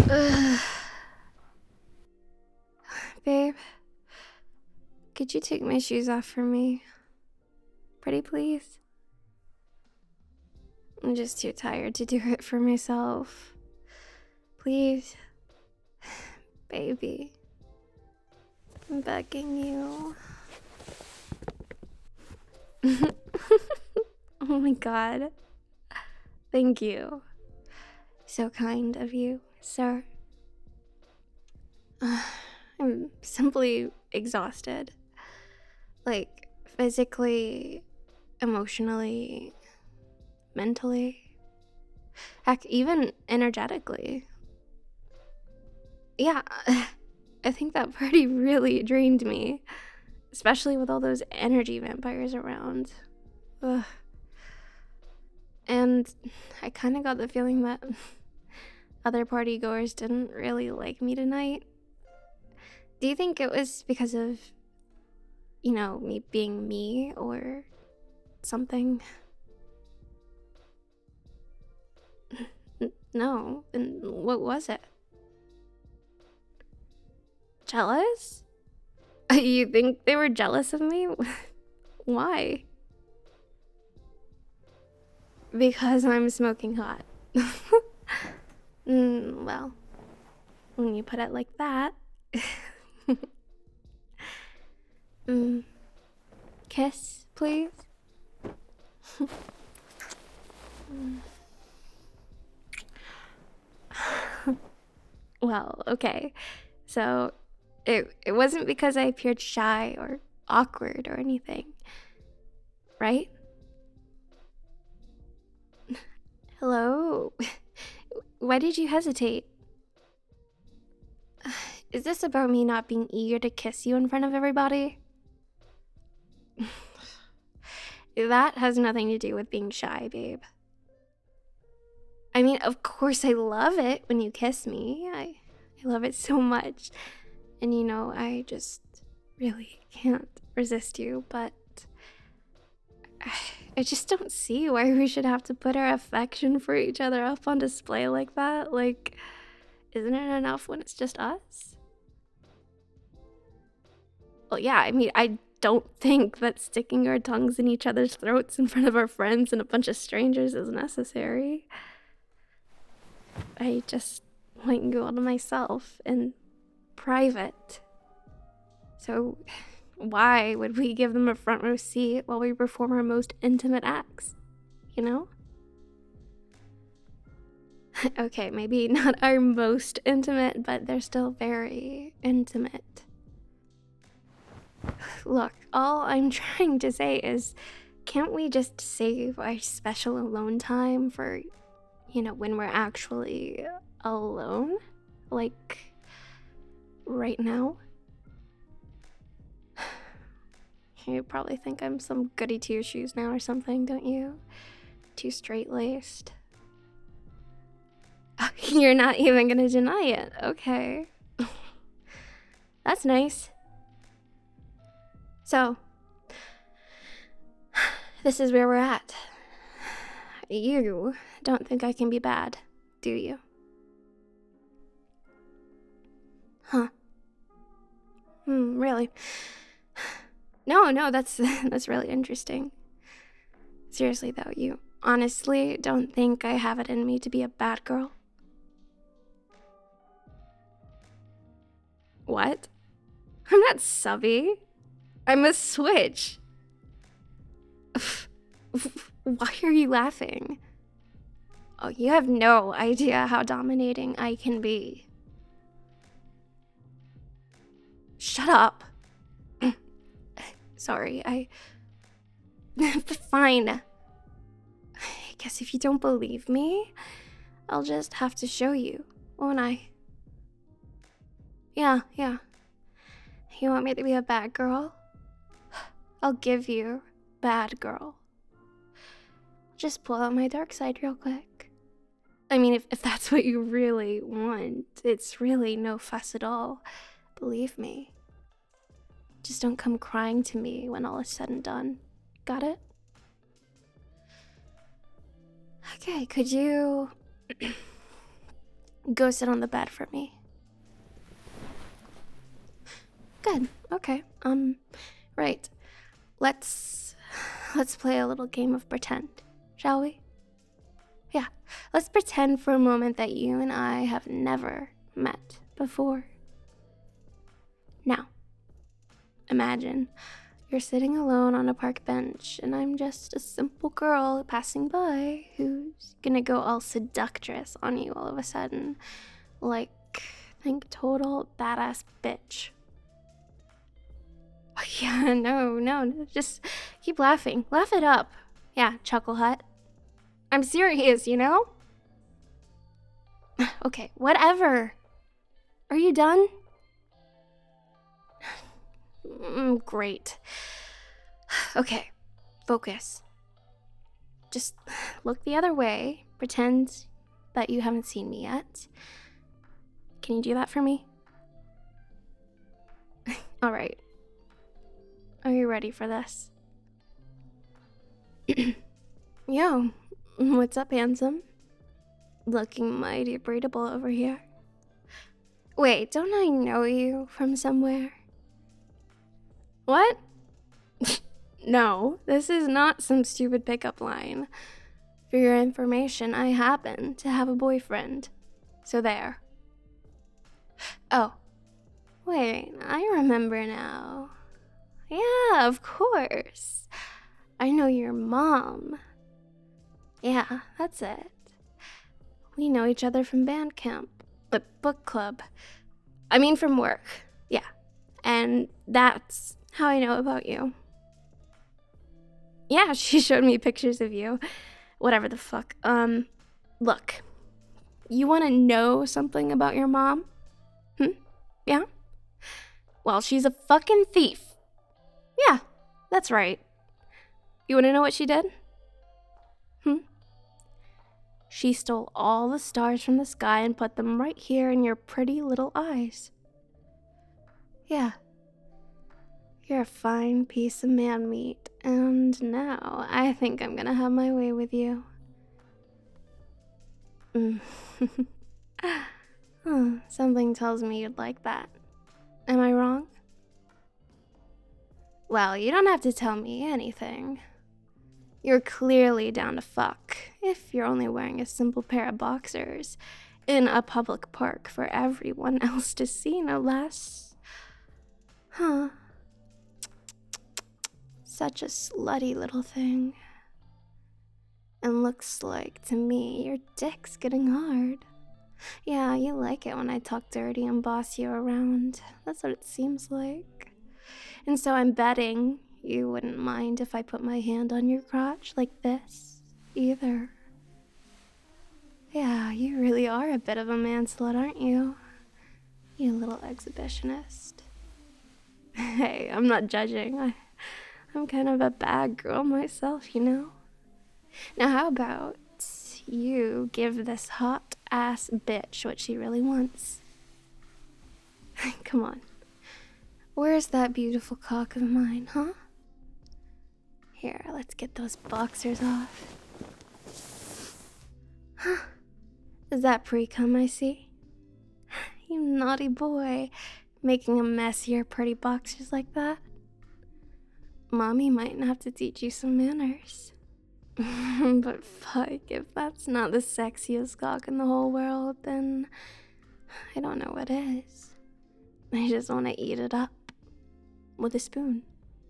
Ugh. Babe, could you take my shoes off for me? Pretty please? I'm just too tired to do it for myself. Please. Baby. I'm begging you. Oh my god. Thank you. So kind of you, sir. I'm simply exhausted. Like, physically, emotionally, mentally. Heck, even energetically. Yeah, I think that party really drained me. Especially with all those energy vampires around. Ugh. And I kind of got the feeling that other party goers didn't really like me tonight. Do you think it was because of, me being me or something? No. And what was it? Jealous? You think they were jealous of me? Why? Because I'm smoking hot. Well, when you put it like that. Kiss, please? Well, okay. So, it wasn't because I appeared shy or awkward or anything, right? Hello? Why did you hesitate? Is this about me not being eager to kiss you in front of everybody? That has nothing to do with being shy, babe. I mean, of course I love it when you kiss me. I love it so much. And I just really can't resist you, but I just don't see why we should have to put our affection for each other up on display like that. Like, isn't it enough when it's just us? Well, yeah, I mean, I don't think that sticking our tongues in each other's throats in front of our friends and a bunch of strangers is necessary. I just want you all to myself in private. So, why would we give them a front row seat while we perform our most intimate acts? You know? Okay, maybe not our most intimate, but they're still very intimate. Look, all I'm trying to say is, can't we just save our special alone time for, when we're actually alone? Like, right now? You probably think I'm some goody two shoes now or something, don't you? Too straight-laced. You're not even gonna deny it, okay. That's nice. So, this is where we're at. You don't think I can be bad, do you? Huh. Really? No, that's really interesting. Seriously though, you honestly don't think I have it in me to be a bad girl? What? I'm not subby. I'm a switch. Why are you laughing? Oh, you have no idea how dominating I can be. Shut up. Sorry, Fine. I guess if you don't believe me, I'll just have to show you, won't I? Yeah. You want me to be a bad girl? I'll give you bad girl. Just pull out my dark side real quick. I mean, if that's what you really want, it's really no fuss at all. Believe me. Just don't come crying to me when all is said and done. Got it? Okay, could you Go sit on the bed for me. Good. Okay. Right. Let's play a little game of pretend, shall we? Yeah. Let's pretend for a moment that you and I have never met before. Now, imagine you're sitting alone on a park bench, and I'm just a simple girl passing by who's gonna go all seductress on you all of a sudden. Like, think total badass bitch. Yeah, no, just keep laughing. Laugh it up. Yeah, Chuckle Hut. I'm serious, you know? Okay, whatever. Are you done? Great. Okay, focus. Just look the other way. Pretend that you haven't seen me yet. Can you do that for me? All right. Are you ready for this? Yo, what's up, handsome? Looking mighty breedable over here. Wait, don't I know you from somewhere? What? No, this is not some stupid pickup line. For your information, I happen to have a boyfriend. So there. Oh. Wait, I remember now. Yeah, of course. I know your mom. Yeah, that's it. We know each other from band camp, but book club. I mean from work. Yeah. And that's how I know about you. Yeah, she showed me pictures of you. Whatever the fuck. Look. You want to know something about your mom? Yeah? Well, she's a fucking thief. Yeah, that's right. You want to know what she did? She stole all the stars from the sky and put them right here in your pretty little eyes. Yeah. You're a fine piece of man meat, and now I think I'm gonna have my way with you. Something tells me you'd like that. Am I wrong? Well, you don't have to tell me anything. You're clearly down to fuck, if you're only wearing a simple pair of boxers in a public park for everyone else to see, no less. Huh. Such a slutty little thing. And looks like, to me, your dick's getting hard. Yeah, you like it when I talk dirty and boss you around. That's what it seems like. And so I'm betting you wouldn't mind if I put my hand on your crotch like this, either. Yeah, you really are a bit of a man slut, aren't you? You little exhibitionist. Hey, I'm not judging. I'm kind of a bad girl myself, you know? Now how about you give this hot-ass bitch what she really wants? Come on. Where's that beautiful cock of mine, huh? Here, let's get those boxers off. Is that pre-cum I see? You naughty boy, making a mess of your pretty boxers like that. Mommy might have to teach you some manners. But fuck, if that's not the sexiest cock in the whole world, then I don't know what is. I just want to eat it up with a spoon.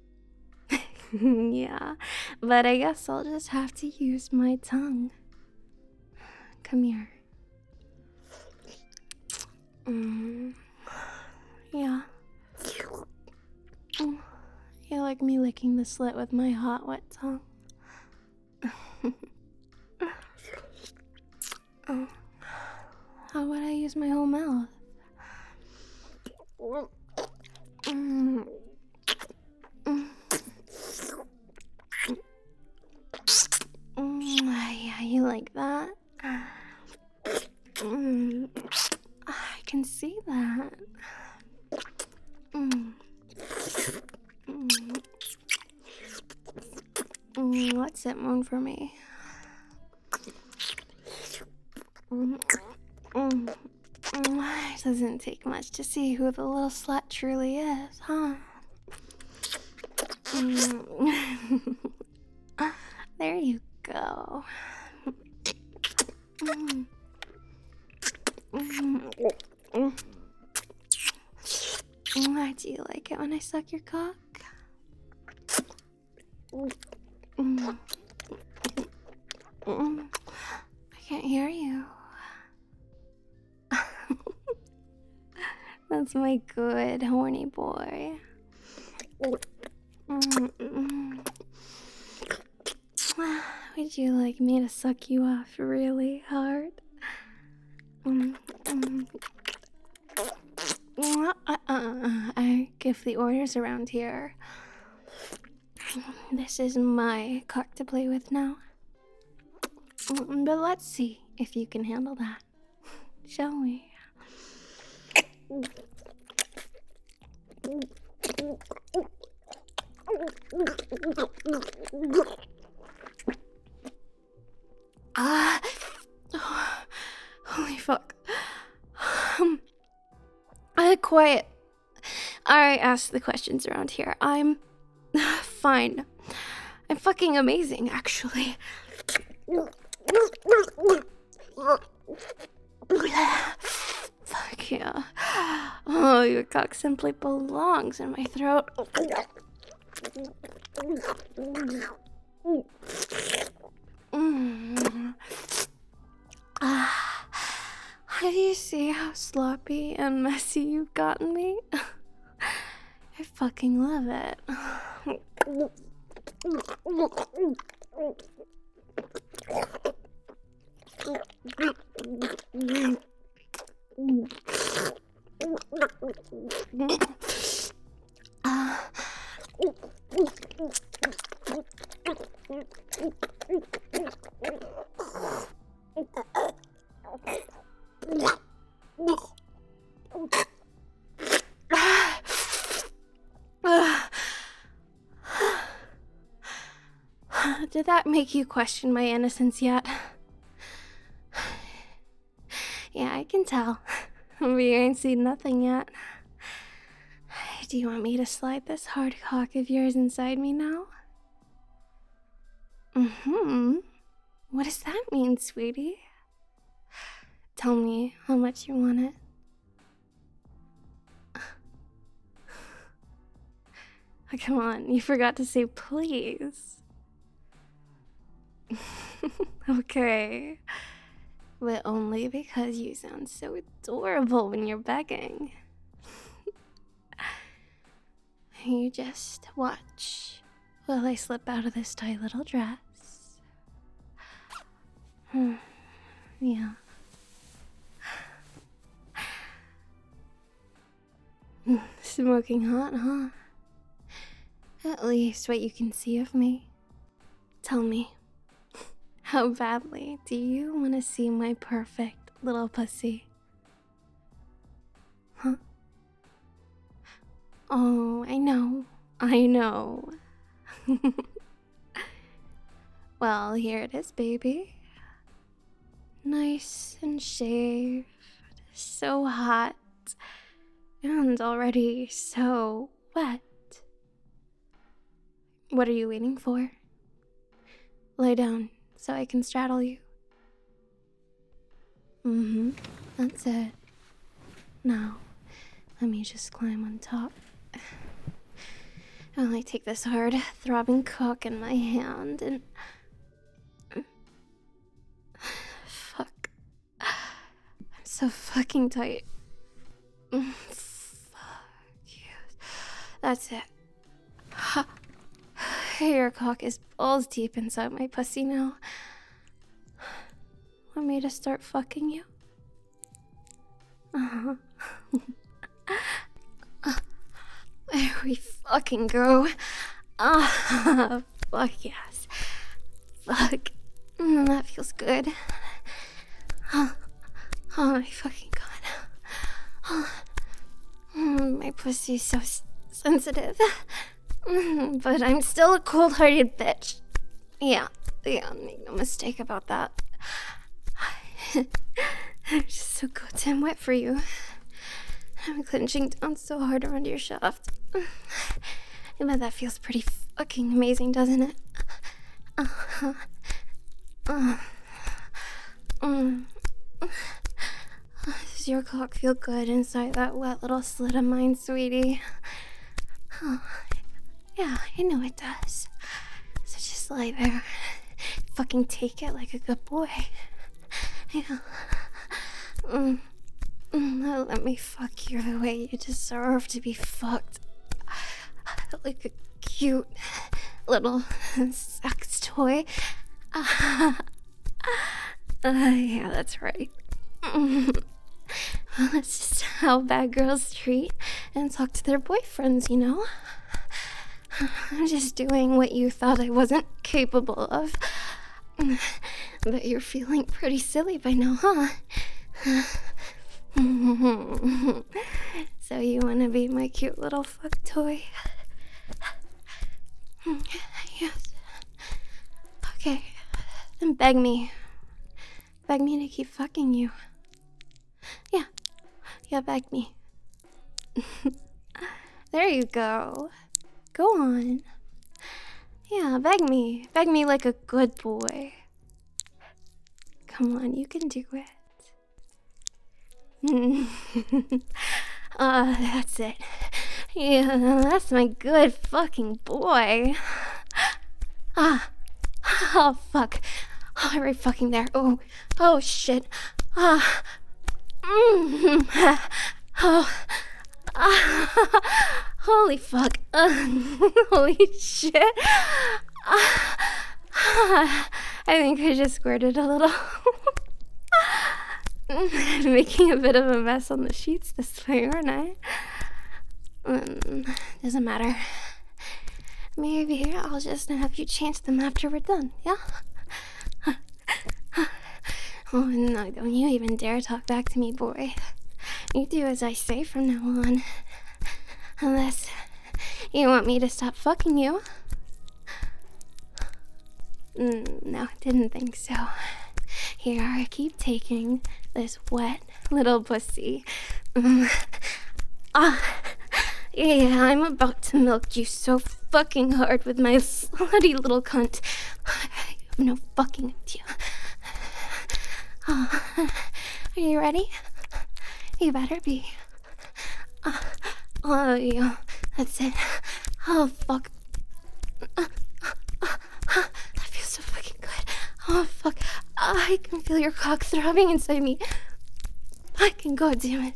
Yeah, but I guess I'll just have to use my tongue. Come here. Yeah. You like me licking the slit with my hot, wet tongue? How would I use my whole mouth? Yeah, you like that? I can see that. Let's sit moan for me. It doesn't take much to see who the little slut truly is, huh? There you go. Do you like it when I suck your cock? I can't hear you. That's my good horny boy. Would you like me to suck you off really hard? I give the orders around here. This is my cock to play with now. But let's see if you can handle that. Shall we? Holy fuck. Quiet. I ask the questions around here. I'm fine. I'm fucking amazing, actually. Fuck yeah. Oh, your cock simply belongs in my throat. Do you see how sloppy and messy you've gotten me? I fucking love it. Did that make you question my innocence yet? Yeah, I can tell. But you ain't seen nothing yet. Do you want me to slide this hard cock of yours inside me now? What does that mean, sweetie? Tell me how much you want it. Oh, come on, you forgot to say please. Okay. But only because you sound so adorable when you're begging. You just watch while I slip out of this tight little dress. Yeah. Smoking hot, huh? At least what you can see of me. Tell me, how badly do you want to see my perfect little pussy? Huh? Oh, I know. Well, here it is, baby. Nice and shaved. So hot. And already so wet. What are you waiting for? Lay down so I can straddle you. That's it. Now, let me just climb on top. While I take this hard, throbbing cock in my hand and... Fuck. I'm so fucking tight. Fuck yes. That's it. Ha. Your cock is balls deep inside my pussy now. Want me to start fucking you? There we fucking go. Fuck yes. Fuck. That feels good. Oh my fucking god. My pussy's so sensitive. But I'm still a cold-hearted bitch. Yeah, make no mistake about that. I'm just so goddamn wet for you. I'm clenching down so hard around your shaft. I bet that feels pretty fucking amazing, doesn't it? Does your cock feel good inside that wet little slit of mine, sweetie? Yeah, I know it does. So just lie there. Fucking take it like a good boy. Yeah. Let me fuck you the way you deserve to be fucked. Like a cute little sex toy. Yeah, that's right. Well, that's just how bad girls treat and talk to their boyfriends, you know? I'm just doing what you thought I wasn't capable of. But you're feeling pretty silly by now, huh? So you wanna be my cute little fuck toy? Yes. Okay. Then beg me. Beg me to keep fucking you. Yeah. Yeah, beg me. There you go. Go on. Yeah, beg me. Beg me like a good boy. Come on, you can do it. That's it. Yeah, that's my good fucking boy. Oh, fuck. Oh, right fucking there. Oh, shit. Holy fuck. Holy shit. I think I just squirted a little. Making a bit of a mess on the sheets this way, aren't I? Doesn't matter. Maybe I'll just have you change them after we're done, yeah? Oh, no, don't you even dare talk back to me, boy. You do as I say from now on. Unless you want me to stop fucking you. No, didn't think so. Here, I keep taking this wet little pussy. Yeah, I'm about to milk you so fucking hard with my slutty little cunt. I have no fucking idea. Are you ready? You better be. Oh, yeah, that's it. Oh, fuck. That feels so fucking good. Oh, fuck. I can feel your cock throbbing inside me. Fucking goddamn it.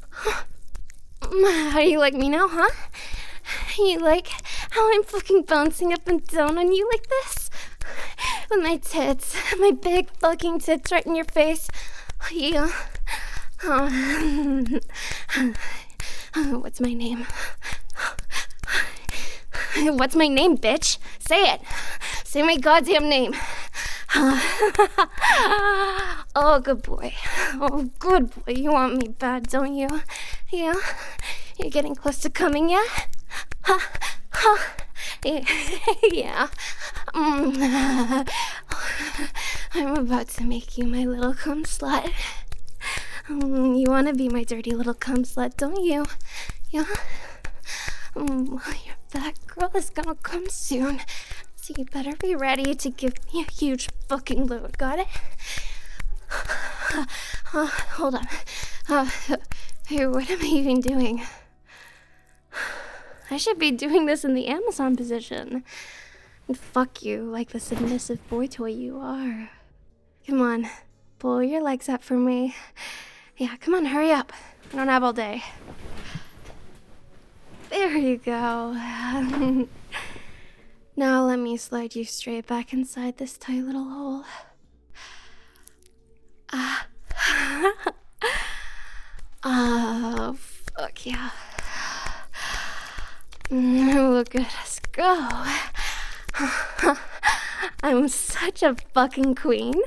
How do you like me now, huh? You like how I'm fucking bouncing up and down on you like this? With my tits, my big fucking tits right in your face. Yeah. What's my name? What's my name, bitch? Say it. Say my goddamn name. Oh, good boy. Oh, good boy. You want me bad, don't you? Yeah? You're getting close to coming, yeah? Yeah. I'm about to make you my little cum slut. You want to be my dirty little cum slut, don't you? Yeah? Well, your fat girl is gonna come soon. So you better be ready to give me a huge fucking load, got it? Hold on. Hey, what am I even doing? I should be doing this in the Amazon position. And fuck you like the submissive boy toy you are. Come on, pull your legs up for me. Yeah, come on, hurry up. I don't have all day. There you go. Now let me slide you straight back inside this tight little hole. Oh, fuck yeah. Look at us go. I'm such a fucking queen.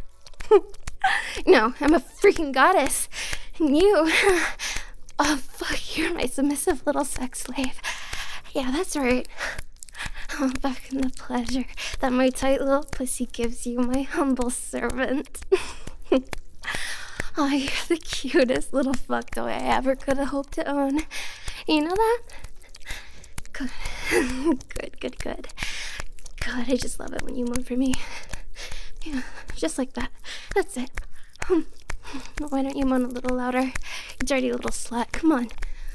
No, I'm a freaking goddess. And you... Oh, fuck, you're my submissive little sex slave. Yeah, that's right. Oh, back in the pleasure that my tight little pussy gives you, my humble servant. Oh, you're the cutest little fuck toy I ever could have hoped to own. You know that? Good. Good. God, I just love it when you moan for me. Yeah, just like that. That's it. Why don't you moan a little louder? You dirty little slut. Come on.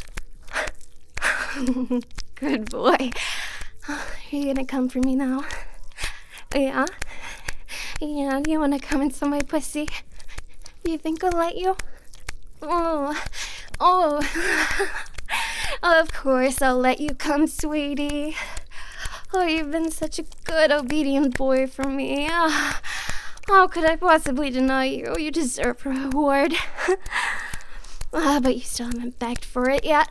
Good boy. Are you gonna come for me now? Yeah? Yeah, you wanna come into my pussy? You think I'll let you? Oh. Of course I'll let you come, sweetie. Oh, you've been such a good, obedient boy for me. How could I possibly deny you? You deserve a reward. But you still haven't begged for it yet.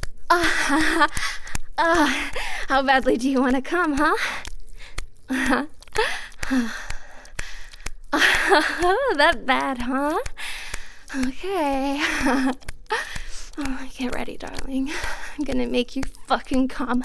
How badly do you want to come, huh? That bad, huh? Okay. Get ready, darling. I'm gonna make you fucking come.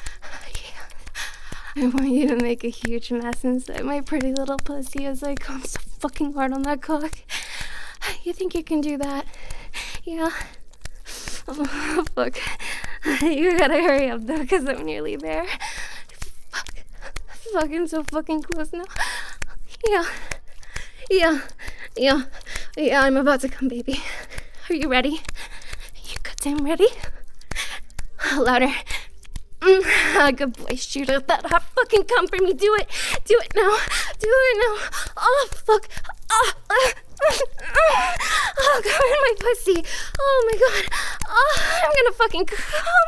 I want you to make a huge mess inside my pretty little pussy as I come so fucking hard on that cock. You think you can do that? Yeah? Oh, fuck. You gotta hurry up though, because I'm nearly there. Fuck. Fucking so fucking close now. Yeah, I'm about to come, baby. Are you ready? You goddamn ready? Louder. Good boy, shoot out that hot fucking cum for me. Do it now. Oh, fuck. Oh, God, in my pussy. Oh, my God. Oh, I'm gonna fucking come.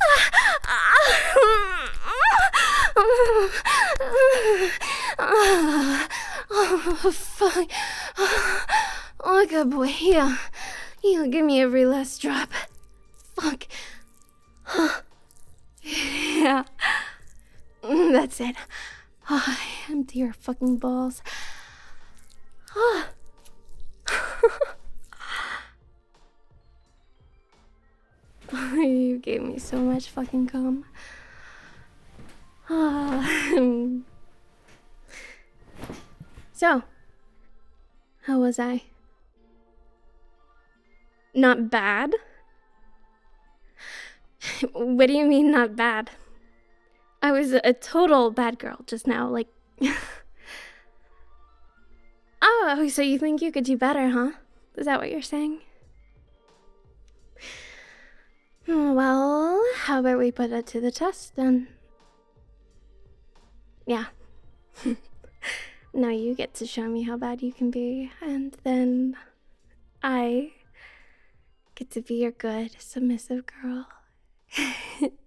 Oh, fuck. Oh, good boy. Yeah, give me every last drop. Fuck. Yeah. That's it. Oh, empty your fucking balls. Oh. You gave me so much fucking cum. Oh. So, how was I? Not bad? What do you mean, not bad? I was a total bad girl just now, like... Oh, so you think you could do better, huh? Is that what you're saying? Well, how about we put it to the test, then? Yeah. Now you get to show me how bad you can be, and then... I get to be your good, submissive girl.